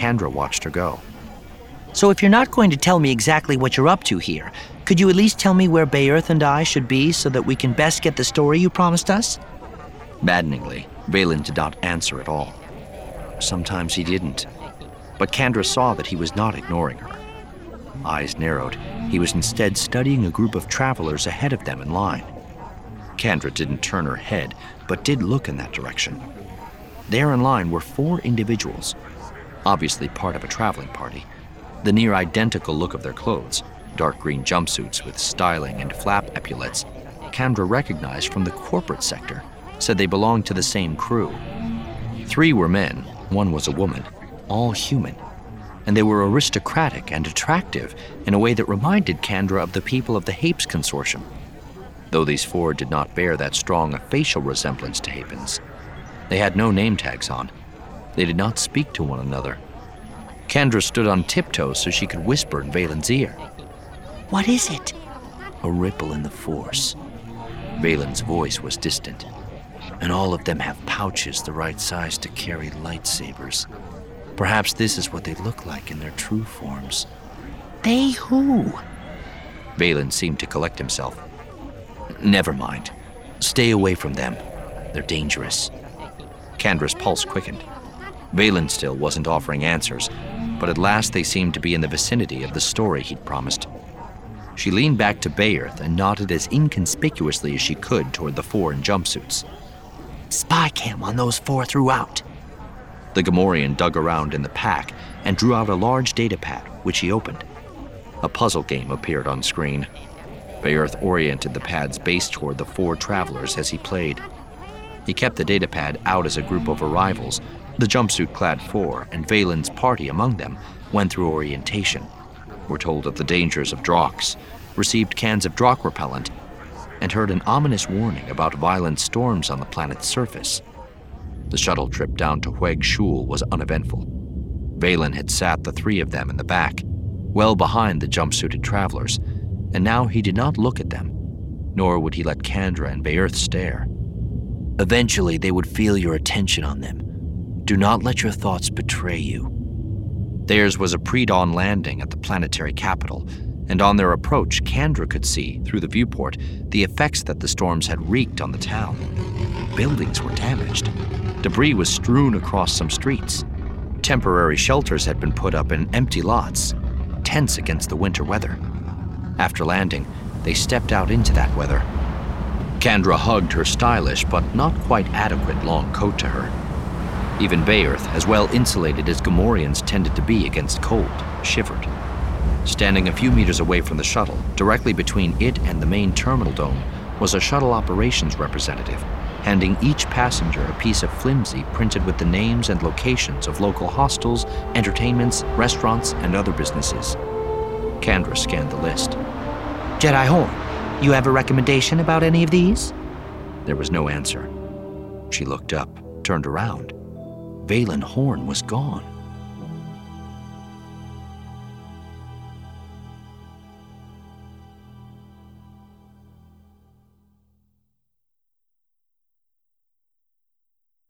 Kandra watched her go. So if you're not going to tell me exactly what you're up to here, could you at least tell me where Baerth and I should be so that we can best get the story you promised us? Maddeningly, Vaylin did not answer at all. Sometimes he didn't. But Kandra saw that he was not ignoring her. Eyes narrowed, he was instead studying a group of travelers ahead of them in line. Kandra didn't turn her head, but did look in that direction. There in line were 4 individuals, obviously part of a traveling party. The near identical look of their clothes, dark green jumpsuits with styling and flap epaulets, Kandra recognized from the corporate sector, said they belonged to the same crew. 3 were men, 1 was a woman, all human, and they were aristocratic and attractive in a way that reminded Kandra of the people of the Hapes Consortium, though these 4 did not bear that strong a facial resemblance to Hapens. They had no name tags on. They did not speak to one another. Kandra stood on tiptoes so she could whisper in Vaylin's ear. What is it? A ripple in the force. Vaylin's voice was distant. And all of them have pouches the right size to carry lightsabers. Perhaps this is what they look like in their true forms. They who? Vaylin seemed to collect himself. Never mind. Stay away from them. They're dangerous. Kandra's pulse quickened. Vaylin still wasn't offering answers, but at last they seemed to be in the vicinity of the story he'd promised. She leaned back to Baerth and nodded as inconspicuously as she could toward the 4 in jumpsuits. Spy cam on those 4 throughout. The Gamorrean dug around in the pack and drew out a large data pad, which he opened. A puzzle game appeared on screen. Baerth oriented the pad's base toward the 4 travelers as he played. He kept the datapad out as a group of arrivals. The jumpsuit-clad 4 and Vaylin's party among them went through orientation, were told of the dangers of Drox, received cans of Drock repellent, and heard an ominous warning about violent storms on the planet's surface. The shuttle trip down to Hueg Shul was uneventful. Vaylin had sat the 3 of them in the back, well behind the jumpsuited travelers, and now he did not look at them, nor would he let Kandra and Baerth stare. Eventually, they would feel your attention on them. Do not let your thoughts betray you. Theirs was a pre-dawn landing at the planetary capital, and on their approach, Kandra could see, through the viewport, the effects that the storms had wreaked on the town. Buildings were damaged. Debris was strewn across some streets. Temporary shelters had been put up in empty lots, tense against the winter weather. After landing, they stepped out into that weather. Kandra hugged her stylish but not quite adequate long coat to her. Even Baerth, as well insulated as Gamorreans tended to be against cold, shivered. Standing a few meters away from the shuttle, directly between it and the main terminal dome, was a shuttle operations representative, handing each passenger a piece of flimsy printed with the names and locations of local hostels, entertainments, restaurants, and other businesses. Kandra scanned the list. Jedi Horn, you have a recommendation about any of these? There was no answer. She looked up, turned around. Vaylin Horn was gone.